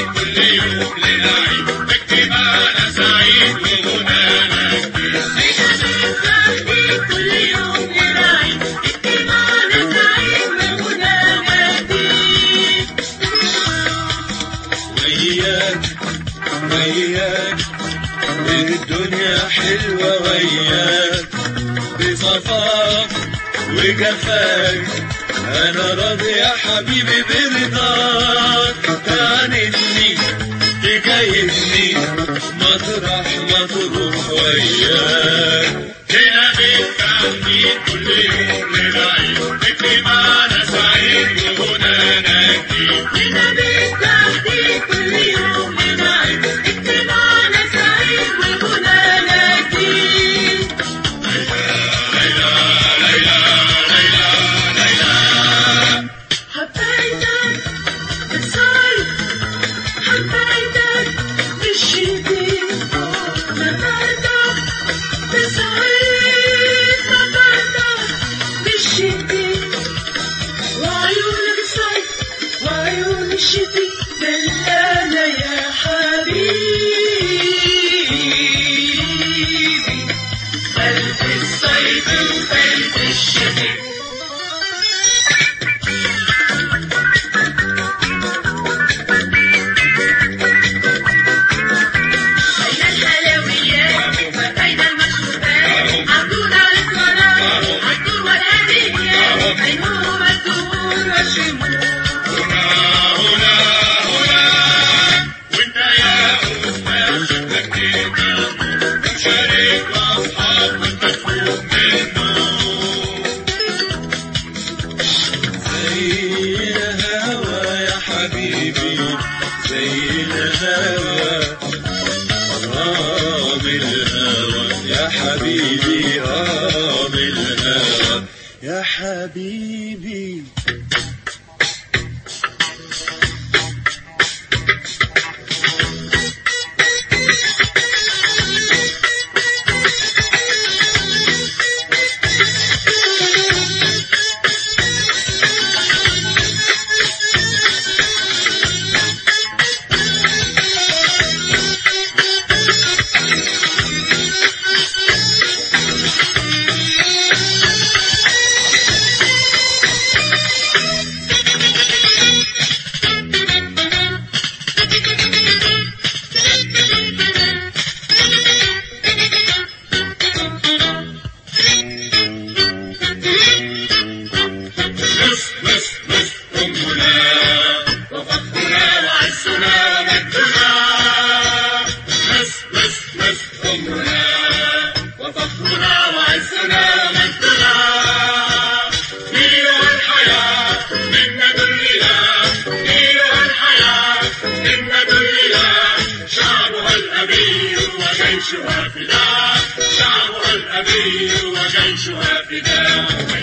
سعيد كل يوم لنا عيد باجتماعنا سعيد وغنانا جديد. عيشة بالتحديد كل يوم لنا عيد باجتماعنا سعيد وغنانا جديد. وياك وياك الدنيا حلوة وياك بصفاك وجفاك أنا راضي يا حبيبي برضاك. تعنتني تكيفني مطرح ما تروح وياك. هنا بالتحديد كل يوم لنا عيد باجتماعنا سعيد وغنانا جديد. هنا بالتحديد كل يوم لنا عيد باجتماعنا سعيد وغنانا جديد. حبيتك بالصيف حبيتك بالشتاء نظرتك بالصيف نظرتك بالشتاء وعيونك الصيف وعيون الشتاء دلالة يا حبيبي قلب الصيف وقلب الشتاء. بين الحلويات وبين المشروبات عبدون على السمرات عالدور والهديات بينهما الدهون والشموع. هنا وانت يا عثمان شكلك كده مشارك واصحاب وانت تفوق منه. زي الهوى يا حبيبي زي الهوى بالهوى يا حبيبي بالهوى يا حبيبي. شعبها الأبي وجيشها فداء.